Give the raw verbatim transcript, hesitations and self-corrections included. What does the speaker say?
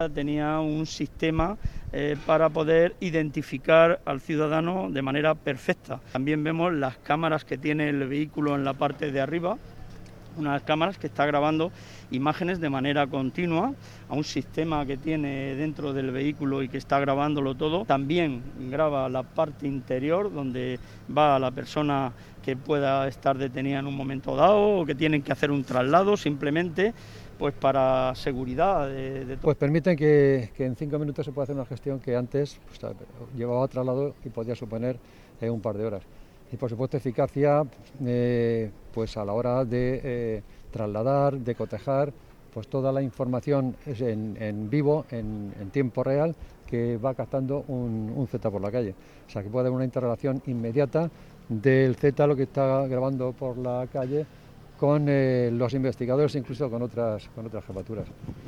Tenía un sistema eh, para poder identificar al ciudadano de manera perfecta. También vemos las cámaras que tiene el vehículo en la parte de arriba, unas cámaras que está grabando imágenes de manera continua a un sistema que tiene dentro del vehículo y que está grabándolo todo. También graba la parte interior donde va la persona que pueda estar detenida en un momento dado o que tienen que hacer un traslado simplemente pues para seguridad de, de todo. Pues permiten que, que en cinco minutos se pueda hacer una gestión que antes pues, llevaba traslado y podía suponer eh, un par de horas. Y por supuesto eficacia eh, pues a la hora de eh, trasladar, de cotejar, pues toda la información es en, en vivo, en, en tiempo real, que va captando un, un Z por la calle. O sea que puede haber una interrelación inmediata del Z, lo que está grabando por la calle, con eh, los investigadores, incluso con otras, con otras jefaturas.